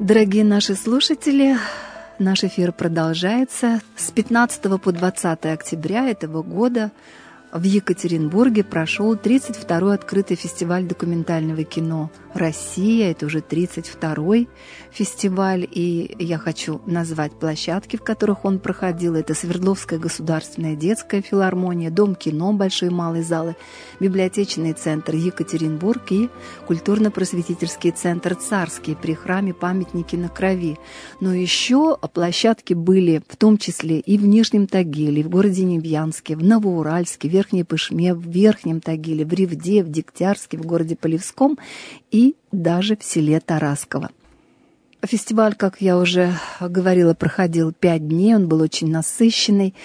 Дорогие наши слушатели, наш эфир продолжается. С 15 по 20 октября этого года в Екатеринбурге прошел 32-й открытый фестиваль документального кино «Россия». Это уже 32-й фестиваль, и я хочу назвать площадки, в которых он проходил. Это Свердловская государственная детская филармония, Дом кино, большой и малый залы, библиотечный центр Екатеринбург и культурно-просветительский центр «Царский» при храме памятники на Крови. Но еще площадки были в том числе и в Нижнем Тагиле, в городе Невьянске, в Новоуральске, в Верхней Пышме, в Верхнем Тагиле, в Ревде, в Дегтярске, в городе Полевском и даже в селе Тарасково. Фестиваль, как я уже говорила, проходил 5 дней, он был очень насыщенный.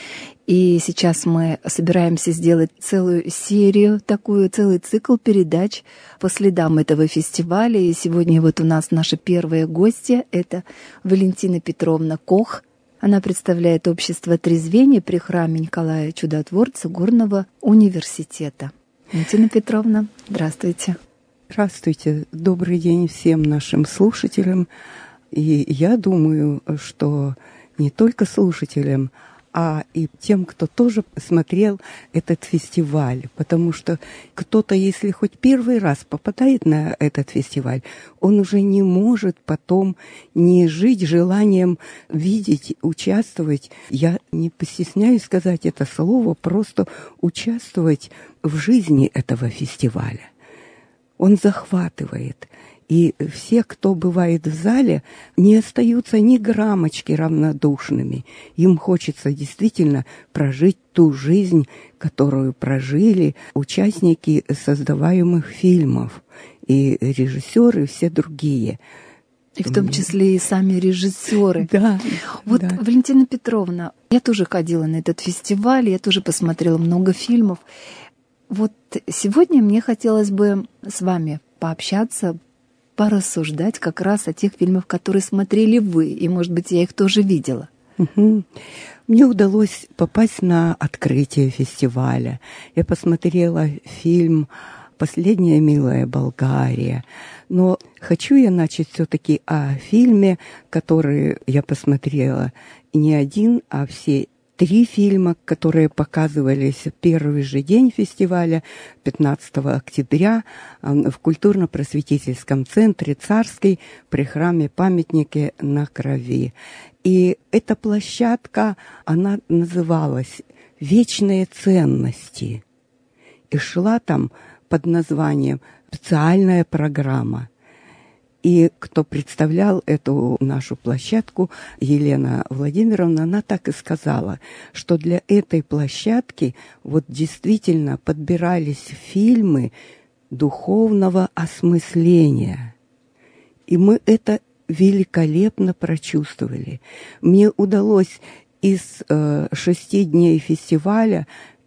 И сейчас мы собираемся сделать целую серию, целый цикл передач по следам этого фестиваля. И сегодня вот у нас наша первая гостья, это Валентина Петровна Кох. Она представляет общество трезвения при храме Николая Чудотворца Горного университета. Валентина Петровна, здравствуйте. Здравствуйте. Добрый день всем нашим слушателям. И я думаю, что не только слушателям, а и тем, кто тоже смотрел этот фестиваль. Потому что кто-то, если хоть первый раз попадает на этот фестиваль, он уже не может потом не жить желанием видеть, участвовать. Я не постесняюсь сказать это слово, просто участвовать в жизни этого фестиваля. Он захватывает. И все, кто бывает в зале, не остаются ни граммочки равнодушными. Им хочется действительно прожить ту жизнь, которую прожили участники создаваемых фильмов, и режиссеры, и все другие. И в том числе и сами режиссеры. Да. Вот, да. Валентина Петровна, я тоже ходила на этот фестиваль, я тоже посмотрела много фильмов. Вот сегодня мне хотелось бы с вами пообщаться, порассуждать как раз о тех фильмах, которые смотрели вы, и, может быть, я их тоже видела. Угу. Мне удалось попасть на открытие фестиваля. Я посмотрела фильм «Последняя милая Болгария». Но хочу я начать все-таки о фильме, который я посмотрела. И не один, а все 3 фильма, которые показывались в первый же день фестиваля, 15 октября, в культурно-просветительском центре «Царский» при храме памятники на Крови. И эта площадка, она называлась «Вечные ценности». И шла там под названием «Специальная программа». И кто представлял эту нашу площадку, Елена Владимировна, она так и сказала, что для этой площадки вот действительно подбирались фильмы духовного осмысления. И мы это великолепно прочувствовали. Мне удалось из 6 дней фестиваля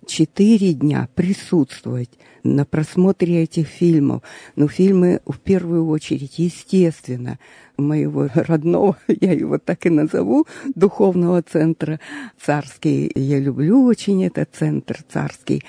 4 дня присутствовать на просмотре этих фильмов. Но фильмы, в первую очередь, естественно, моего родного, я его так и назову, духовного центра «Царский». Я люблю очень этот центр «Царский».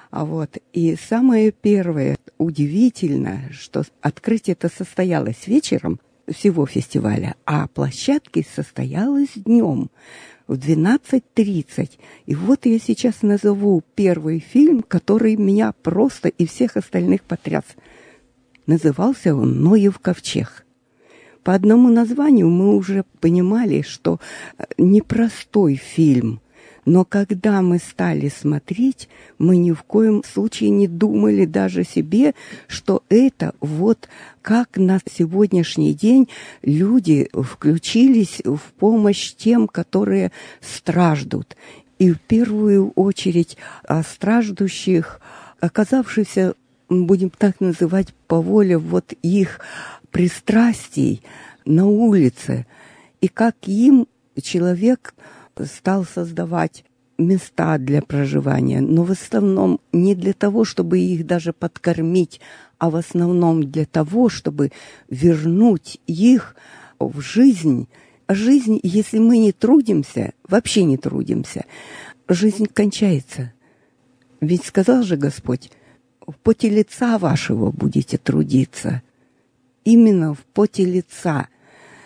И самое первое, удивительно, что открытие-то состоялось вечером всего фестиваля, а площадки состоялось днем в 12:30. И вот я сейчас назову первый фильм, который меня просто и всех остальных потряс. Назывался он «Ноев ковчег». По одному названию мы уже понимали, что непростой фильм. Но когда мы стали смотреть, мы ни в коем случае не думали даже себе, что это вот как на сегодняшний день люди включились в помощь тем, которые страждут. И в первую очередь о страждущих, оказавшихся, будем так называть, по воле вот их пристрастий на улице. И как им человек стал создавать места для проживания, но в основном не для того, чтобы их даже подкормить, а в основном для того, чтобы вернуть их в жизнь. Жизнь, если мы не трудимся, вообще не трудимся, жизнь кончается. Ведь сказал же Господь, в поте лица вашего будете трудиться. Именно в поте лица.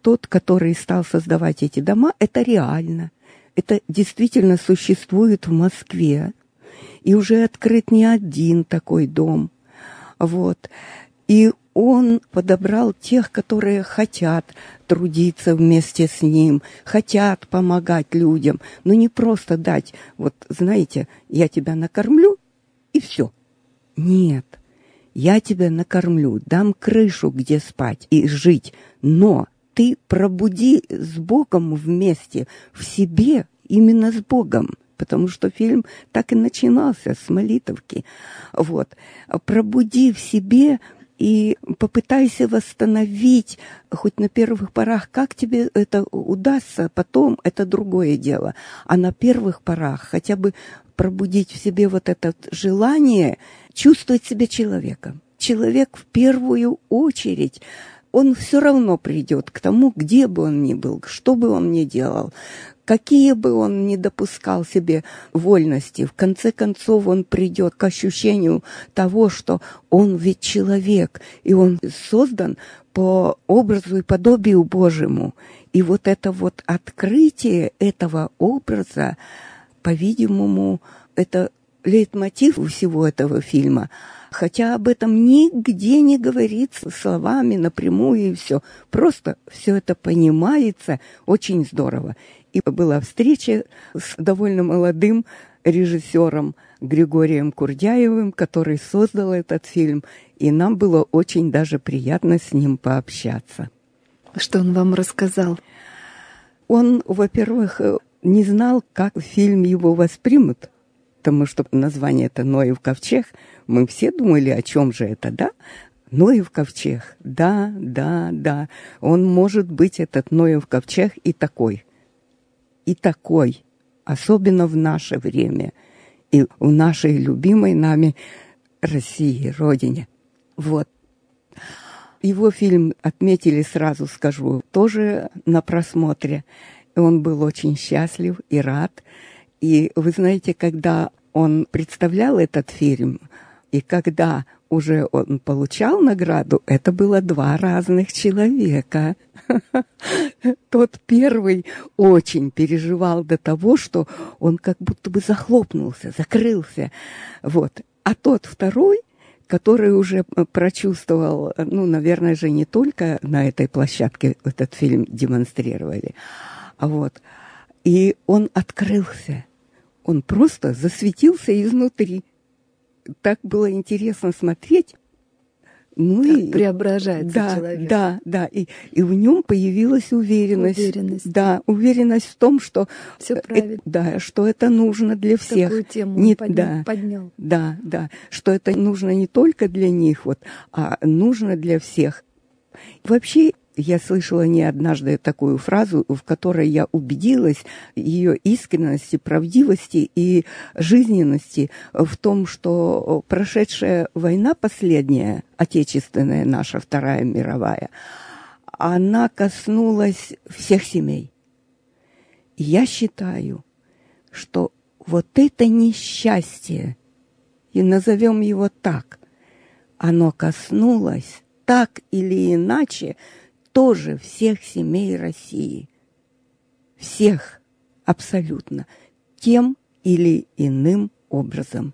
тот, который стал создавать эти дома, это реально. Это действительно существует в Москве. И уже открыт не один такой дом. Вот. И он подобрал тех, которые хотят трудиться вместе с ним, хотят помогать людям, но не просто дать, вот знаете, я тебя накормлю, и все. Нет, я тебя накормлю, дам крышу, где спать и жить, но ты пробуди с Богом вместе в себе, именно с Богом. Потому что фильм так и начинался с молитвки. Вот. Пробуди в себе и попытайся восстановить, хоть на первых порах, как тебе это удастся, потом это другое дело. А на первых порах хотя бы пробудить в себе вот это желание чувствовать себя человеком. Человек в первую очередь, он все равно придет к тому, где бы он ни был, что бы он ни делал, какие бы он ни допускал себе вольности, в конце концов он придет к ощущению того, что он ведь человек, и он создан по образу и подобию Божьему. И вот это вот открытие этого образа, по-видимому, это лейтмотив всего этого фильма. Хотя об этом нигде не говорится словами напрямую и все. Просто все это понимается очень здорово. И была встреча с довольно молодым режиссером Григорием Курдяевым, который создал этот фильм. И нам было очень даже приятно с ним пообщаться. Что он вам рассказал? Он, во-первых, не знал, как фильм его воспримут, потому что название это «Ноев ковчег». Мы все думали, о чем же это, да? Ноев ковчег, да. Он может быть, этот Ноев ковчег, и такой, особенно в наше время, и в нашей любимой нами России, Родине. Вот. Его фильм отметили, сразу скажу, тоже на просмотре. Он был очень счастлив и рад. И вы знаете, когда он представлял этот фильм, и когда уже он получал награду, это было два разных человека. Тот первый очень переживал до того, что он как будто бы захлопнулся, закрылся. Вот. А тот второй, который уже прочувствовал, наверное же, не только на этой площадке этот фильм демонстрировали, вот. И он открылся. Он просто засветился изнутри. Так было интересно смотреть. Как преображается человек. Да. И в нем появилась уверенность. Да, уверенность в том, что все правильно. Что это нужно для всех. Такую тему он поднял. Да, что это нужно не только для них, а нужно для всех. Вообще, я слышала не однажды такую фразу, в которой я убедилась ее искренности, правдивости и жизненности в том, что прошедшая война последняя, отечественная наша, Вторая мировая, она коснулась всех семей. И я считаю, что вот это несчастье, и назовем его так, оно коснулось так или иначе тоже всех семей России. Всех абсолютно. Тем или иным образом.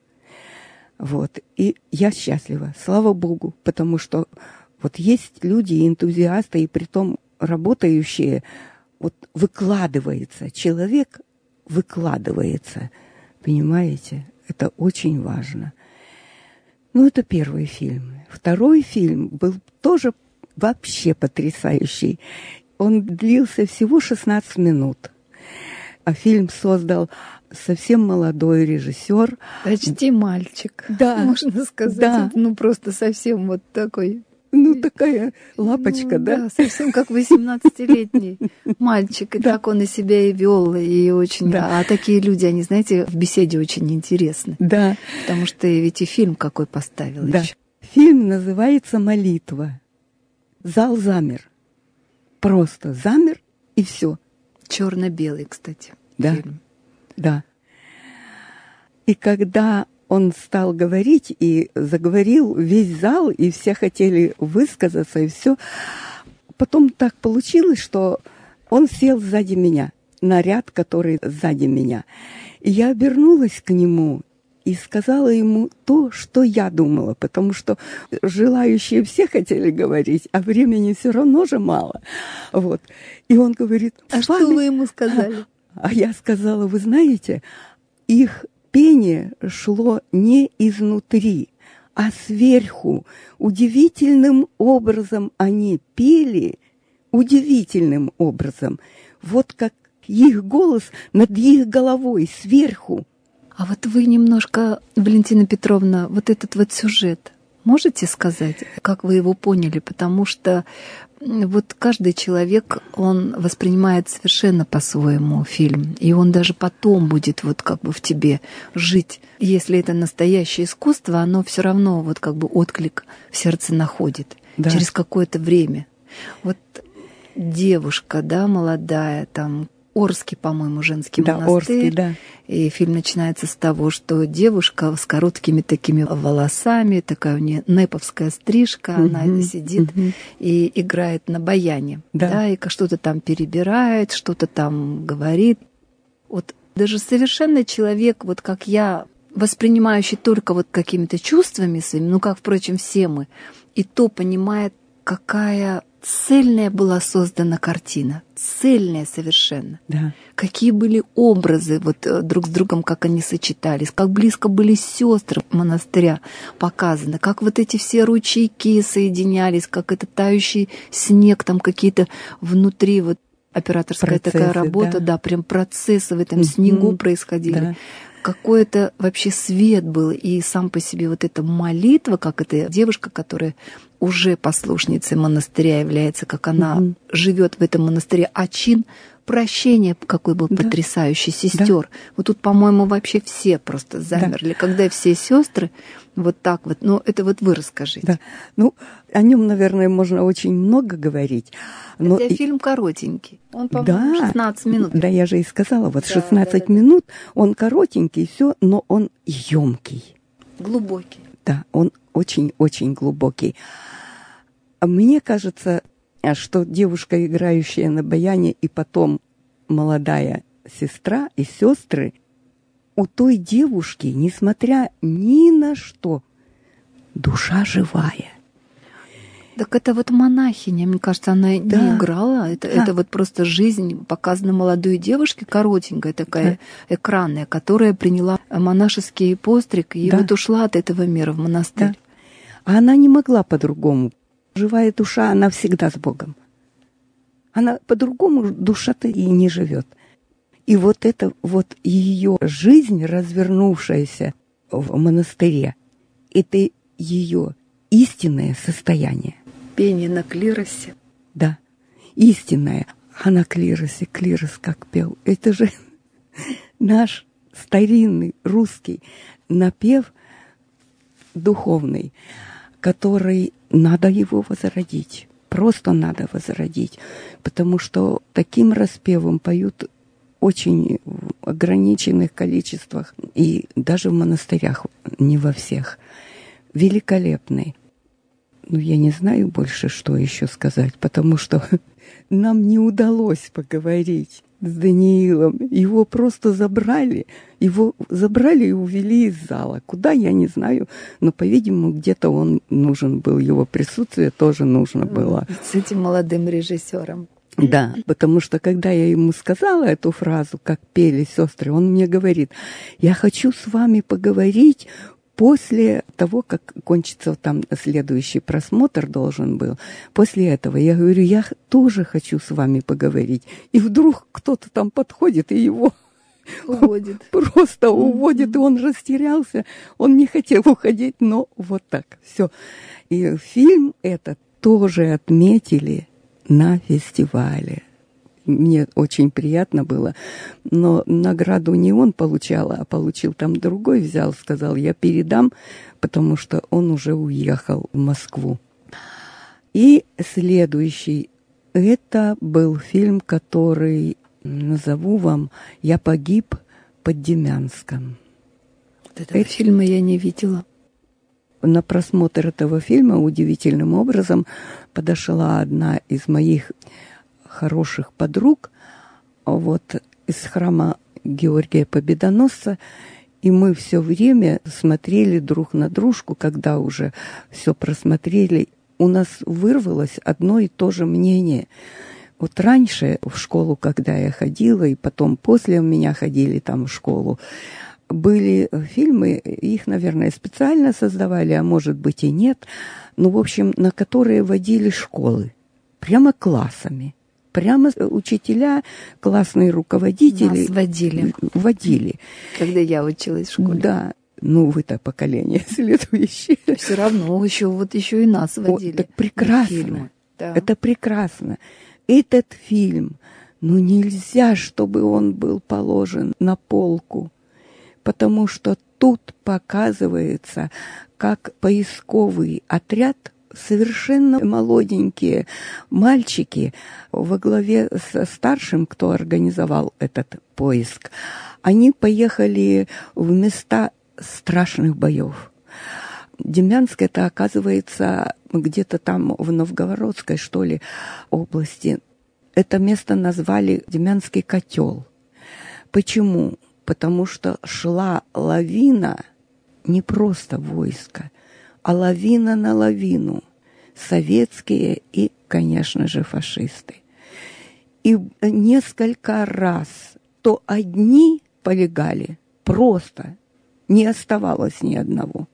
Вот. И я счастлива, слава Богу, потому что вот есть люди, энтузиасты, и притом работающие, вот выкладывается, человек выкладывается, понимаете? Это очень важно. Это первый фильм. Второй фильм был тоже вообще потрясающий. Он длился всего 16 минут. А фильм создал совсем молодой режиссер. Почти мальчик, можно сказать. Да. Просто совсем вот такой. Такая лапочка, да? Да, совсем как 18-летний мальчик. И так он и себя и вел, и очень... Да. А такие люди, они, знаете, в беседе очень интересны. Да. Потому что ведь и фильм какой поставил еще. Фильм называется «Молитва». Зал замер. Просто замер, и все. Черно-белый, кстати, фильм. Да. И когда он стал говорить, и заговорил весь зал, и все хотели высказаться, и все, потом так получилось, что он сел сзади меня, на ряд, который сзади меня. И я обернулась к нему и сказала ему то, что я думала, потому что желающие все хотели говорить, а времени все равно же мало. Вот. И он говорит... А что вы ему сказали? А я сказала, вы знаете, их пение шло не изнутри, а сверху. Удивительным образом они пели, удивительным образом. Вот как их голос над их головой, сверху. А вот вы немножко, Валентина Петровна, вот этот вот сюжет, можете сказать, как вы его поняли? Потому что вот каждый человек, он воспринимает совершенно по-своему фильм, и он даже потом будет вот как бы в тебе жить. Если это настоящее искусство, оно все равно вот как бы отклик в сердце находит через какое-то время. Вот девушка, да, молодая, там, Орский, по-моему, женский монастырь. Орский, да. И фильм начинается с того, что девушка с короткими такими волосами, такая у нее неповская стрижка, она сидит и играет на баяне, да, и что-то там перебирает, что-то там говорит. Вот даже совершенный человек, вот как я, воспринимающий только вот какими-то чувствами своими, ну, как, впрочем, все мы, и то понимает, какая цельная была создана картина, цельная совершенно. Да. Какие были образы вот друг с другом, как они сочетались, как близко были сестры монастыря показаны, как вот эти все ручейки соединялись, как этот тающий снег, там какие-то внутри вот операторская процессы, такая работа, да, прям процессы в этом снегу происходили. Да. Какой-то вообще свет был, и сам по себе вот эта молитва, как эта девушка, которая уже послушницей монастыря является, как она живет в этом монастыре, а чин прощения какой был потрясающий сестер. Да. Вот тут, по-моему, вообще все просто замерли, когда все сестры вот так вот. Но это вот вы расскажите. Да. Ну, о нем, наверное, можно очень много говорить. Но это фильм коротенький. Он, по-моему, 16 минут. Да, я же и сказала, вот 16 минут, он коротенький, все, но он емкий. Глубокий. Да, он очень-очень глубокий. Мне кажется, что девушка, играющая на баяне, и потом молодая сестра и сестры, у той девушки, несмотря ни на что, душа живая. Так это вот монахиня, мне кажется, она не играла. Это вот просто жизнь, показана молодой девушке, коротенькая такая, экранная, которая приняла монашеский постриг и вот ушла от этого мира в монастырь. Да. А она не могла по-другому. Живая душа, она всегда с Богом. Она по-другому душа-то и не живет. И вот это вот ее жизнь, развернувшаяся в монастыре, это ее истинное состояние. Пение на клиросе. Да, истинное. А на клиросе, клирос как пел. Это же наш старинный русский напев духовный, который надо его возродить. Просто надо возродить. Потому что таким распевом поют очень в ограниченных количествах. И даже в монастырях, не во всех. Великолепный. Ну, я не знаю больше, что еще сказать, потому что нам не удалось поговорить с Даниилом. Его просто забрали. Его забрали и увели из зала. Куда, я не знаю. Но, по-видимому, где-то он нужен был. Его присутствие тоже нужно было. С этим молодым режиссером. Да, потому что, когда я ему сказала эту фразу, как пели сестры, он мне говорит: я хочу с вами поговорить после того, как кончится там следующий просмотр должен был. После этого я говорю: я тоже хочу с вами поговорить. И вдруг кто-то там подходит и его уводит. Просто уводит, и он растерялся. Он не хотел уходить, но вот так. Все. И фильм этот тоже отметили на фестивале. Мне очень приятно было, но награду не он получал, а получил там другой, взял, сказал, я передам, потому что он уже уехал в Москву. И следующий, это был фильм, который, назову вам, «Я погиб под Демянском». Вот этого фильма я не видела. На просмотр этого фильма удивительным образом подошла одна из моих хороших подруг вот, из храма Георгия Победоносца, и мы все время смотрели друг на дружку, когда уже все просмотрели. У нас вырвалось одно и то же мнение. Вот раньше в школу, когда я ходила, и потом после меня ходили там в школу, были фильмы, их, наверное, специально создавали, а может быть и нет, ну, в общем, на которые водили школы, прямо классами. Прямо учителя, классные руководители нас водили. Когда я училась в школе. Да. Ну, вы-то поколение следующее. Все равно еще и нас водили. Так прекрасно. Да. Это прекрасно. Этот фильм, ну, нельзя, чтобы он был положен на полку, потому что тут показывается, как поисковый отряд, совершенно молоденькие мальчики во главе со старшим, кто организовал этот поиск, они поехали в места страшных боев. Демянск, это, оказывается, где-то там в Новгородской, что ли, области. Это место назвали Демянский котел. Почему? Потому что шла лавина, не просто войско, а лавина на лавину. Советские и, конечно же, фашисты. И несколько раз то одни полегали, просто не оставалось ни одного.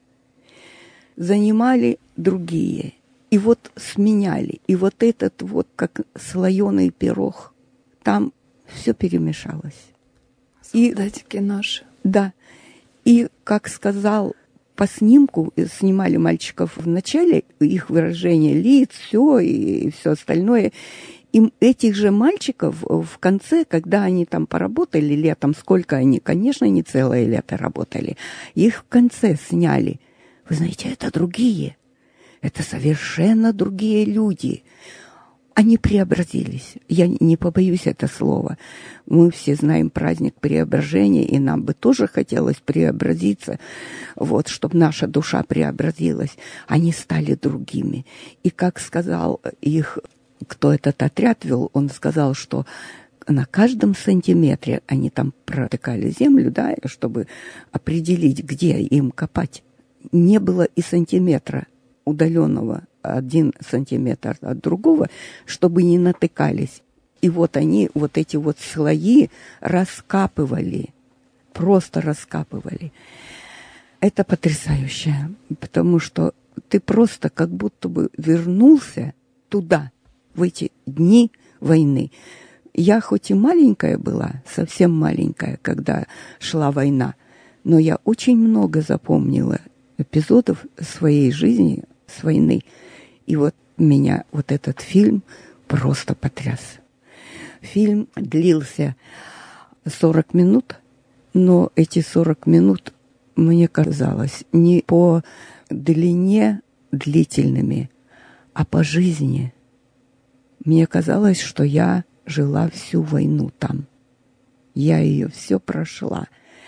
Занимали другие. И вот сменяли. И вот этот вот, как слоеный пирог, там все перемешалось. Солдатики наши. Да. И, как сказал, по снимку снимали мальчиков в начале, их выражение лиц, все и все остальное. И этих же мальчиков в конце, когда они там поработали летом, сколько они, конечно, не целое лето работали, их в конце сняли. Вы знаете, это другие. Это совершенно другие люди. Они преобразились. Я не побоюсь это слова. Мы все знаем праздник преображения, и нам бы тоже хотелось преобразиться, вот, чтобы наша душа преобразилась. Они стали другими. И как сказал их, кто этот отряд вел, он сказал, что на каждом сантиметре они там протыкали землю, да, чтобы определить, где им копать. Не было и сантиметра удаленного 1 сантиметр от другого, чтобы не натыкались. И вот они вот эти вот слои раскапывали, просто раскапывали. Это потрясающе, потому что ты просто как будто бы вернулся туда, в эти дни войны. Я хоть и маленькая была, совсем маленькая, когда шла война, но я очень много запомнила эпизодов своей жизни с войны. И вот меня вот этот фильм просто потряс. Фильм длился 40 минут, но эти 40 минут, мне казалось, не по длине длительными, а по жизни. Мне казалось, что я жила всю войну там. Я ее все прошла.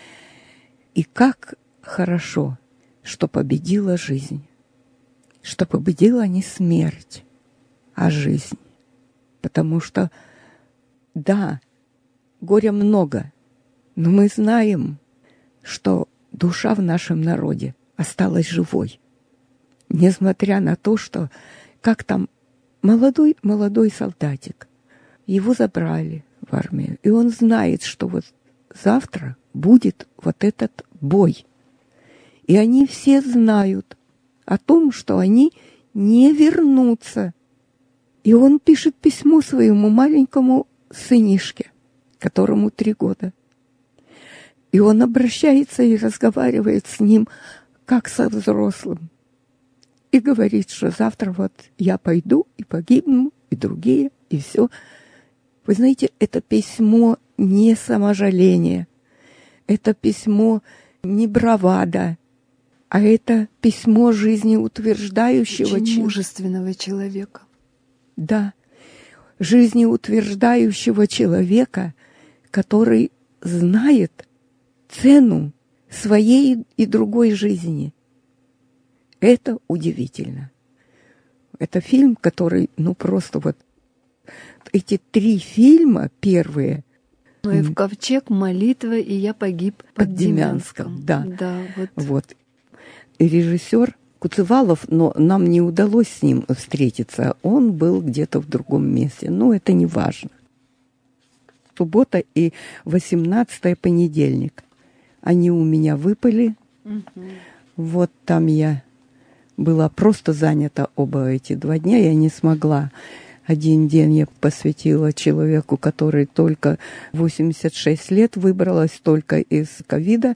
И как хорошо, что победила жизнь. Что победила не смерть, а жизнь. Потому что, да, горя много, но мы знаем, что душа в нашем народе осталась живой. Несмотря на то, что, как там, молодой солдатик, его забрали в армию, и он знает, что вот завтра будет вот этот бой. И они все знают о том, что они не вернутся. И он пишет письмо своему маленькому сынишке, которому 3 года. И он обращается и разговаривает с ним, как со взрослым. И говорит, что завтра вот я пойду и погибну, и другие, и все. Вы знаете, это письмо не саможаление, это письмо не бравада, а это письмо жизнеутверждающего очень мужественного человека. Да, жизнеутверждающего человека, который знает цену своей и другой жизни. Это удивительно. Это фильм, который, ну, просто вот эти 3 фильма первые. «Ноев ковчег», «Молитва» и «Я погиб под Демянском». Да. Да, Вот. И режиссер Куцевалов, но нам не удалось с ним встретиться. Он был где-то в другом месте. Но это не важно. Суббота и 18 понедельник. Они у меня выпали. Вот там я была просто занята оба эти 2 дня. Я не смогла. Один день я посвятила человеку, который только 86 лет, выбралась только из ковида.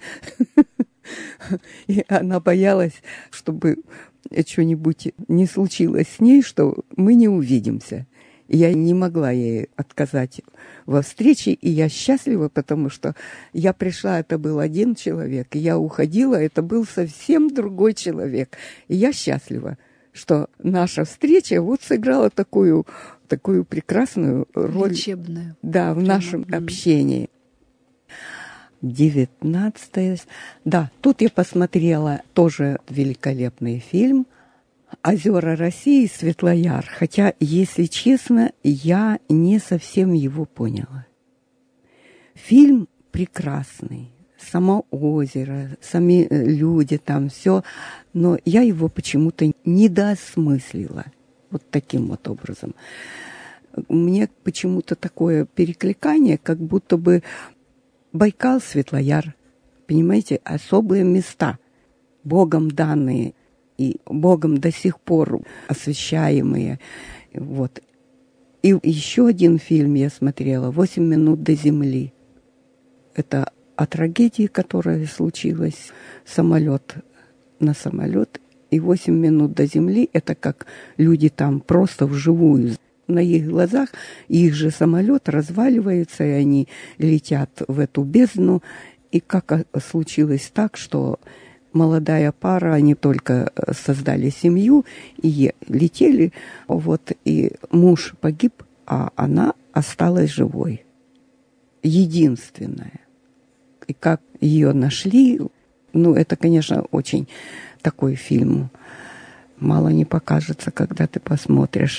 И она боялась, чтобы что-нибудь не случилось с ней, что мы не увидимся. Я не могла ей отказать во встрече, и я счастлива, потому что я пришла, это был один человек, и я уходила, это был совсем другой человек. И я счастлива, что наша встреча вот сыграла такую прекрасную роль. Лечебную. Да, в нашем общении. 19. Да, тут я посмотрела тоже великолепный фильм «Озера России», Светлояр. Хотя, если честно, я не совсем его поняла. Фильм прекрасный. Само озеро, сами люди там, все. Но я его почему-то недоосмыслила. Вот таким вот образом. Мне почему-то такое перекликание, как будто бы Байкал, Светлояр, понимаете, особые места, Богом данные и Богом до сих пор освящаемые. Вот. И еще один фильм я смотрела «8 минут до земли». Это о трагедии, которая случилась, самолет на самолет, и 8 минут до земли, это как люди там просто вживую. На их глазах их же самолет разваливается, и они летят в эту бездну. И как случилось так, что молодая пара, они только создали семью и летели, вот, и муж погиб, а она осталась живой. Единственная. И как ее нашли, ну, это, конечно, очень такой фильм. Мало не покажется, когда ты посмотришь.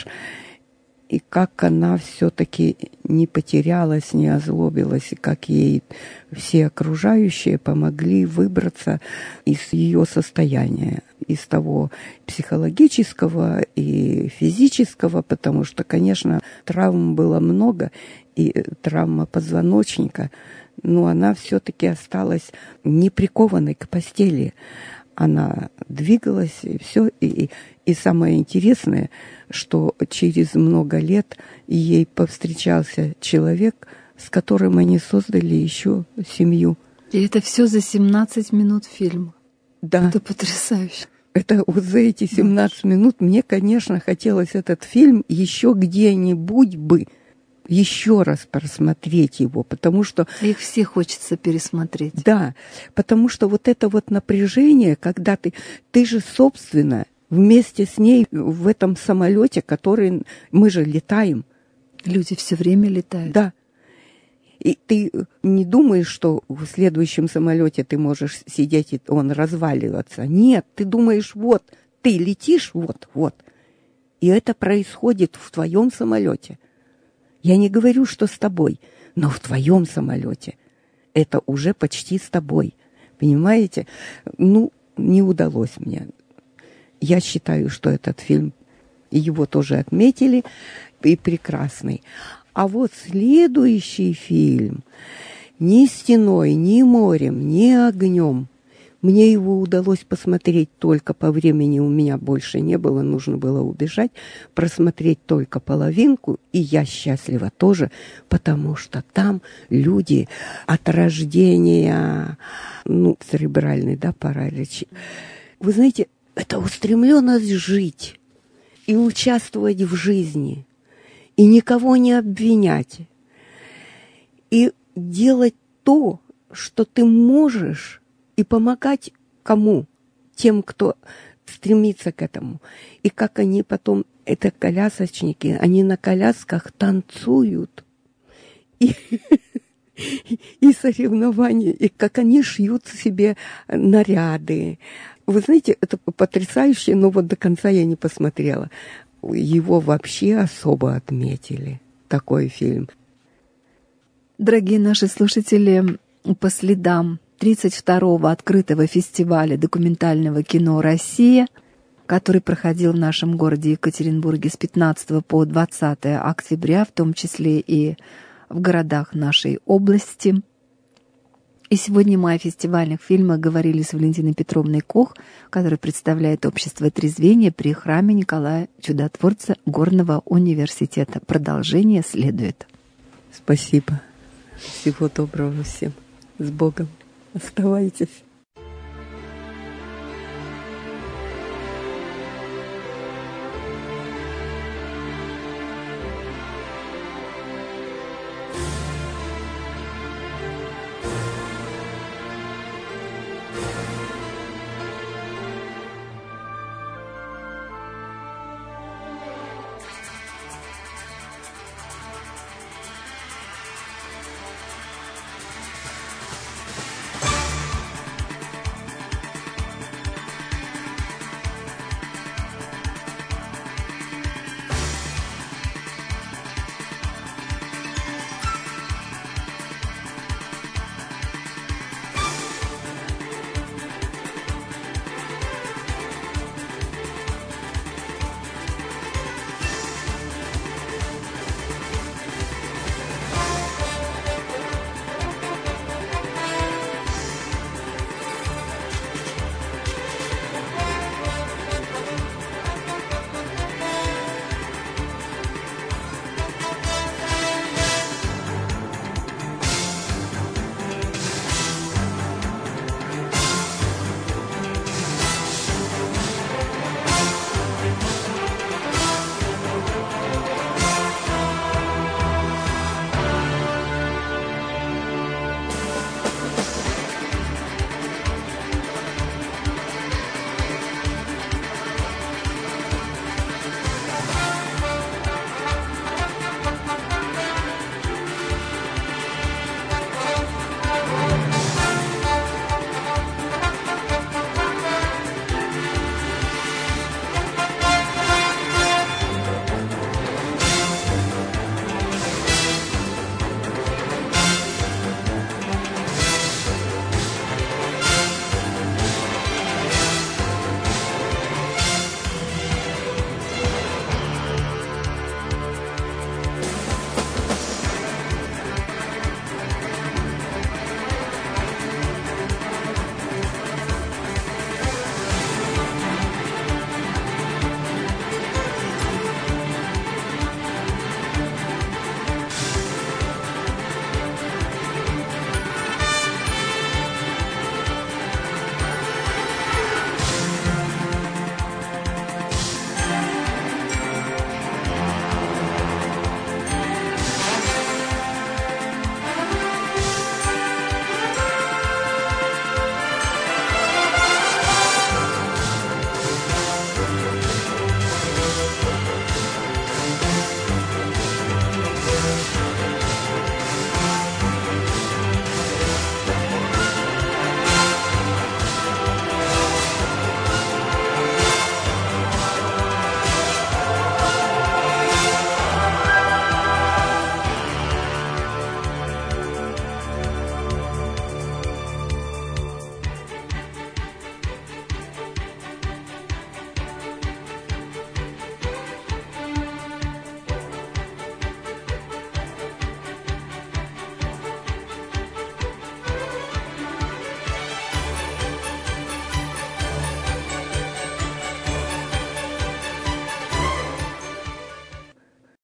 И как она все-таки не потерялась, не озлобилась, и как ей все окружающие помогли выбраться из ее состояния, из того психологического и физического, потому что, конечно, травм было много, и травма позвоночника, но она все-таки осталась не прикованной к постели. Она двигалась, и все. И самое интересное, что через много лет ей повстречался человек, с которым они создали еще семью. И это все за 17 минут фильма. Да. Это потрясающе. Это вот за эти 17 минут мне, конечно, хотелось этот фильм еще где-нибудь бы еще раз просмотреть его, потому что... Их все хочется пересмотреть. Да, потому что вот это вот напряжение, когда ты же, собственно, вместе с ней в этом самолете, который мы же летаем. Люди все время летают. Да. И ты не думаешь, что в следующем самолете ты можешь сидеть, и он разваливаться. Нет, ты думаешь, вот, ты летишь, вот. И это происходит в твоем самолете. Я не говорю, что с тобой, но в твоем самолете. Это уже почти с тобой. Понимаете? Ну, не удалось мне. Я считаю, что этот фильм, его тоже отметили, и прекрасный. А вот следующий фильм ни стеной, ни морем, ни огнем. Мне его удалось посмотреть только по времени, у меня больше не было, нужно было убежать, просмотреть только половинку, и я счастлива тоже, потому что там люди от рождения, церебральный, паралич. Вы знаете, это устремленность жить и участвовать в жизни, и никого не обвинять, и делать то, что ты можешь, и помогать кому? Тем, кто стремится к этому. И как они потом, это колясочники, они на колясках танцуют. И соревнования, и как они шьют себе наряды. Вы знаете, это потрясающе, но вот до конца я не посмотрела. Его вообще особо отметили, такой фильм. Дорогие наши слушатели, по следам 32-го открытого фестиваля документального кино «Россия», который проходил в нашем городе Екатеринбурге с 15 по 20 октября, в том числе и в городах нашей области. И сегодня мы о фестивальных фильмах говорили с Валентиной Петровной Кох, которая представляет общество трезвения при храме Николая Чудотворца Горного университета. Продолжение следует. Спасибо. Всего доброго всем. С Богом. Оставайтесь.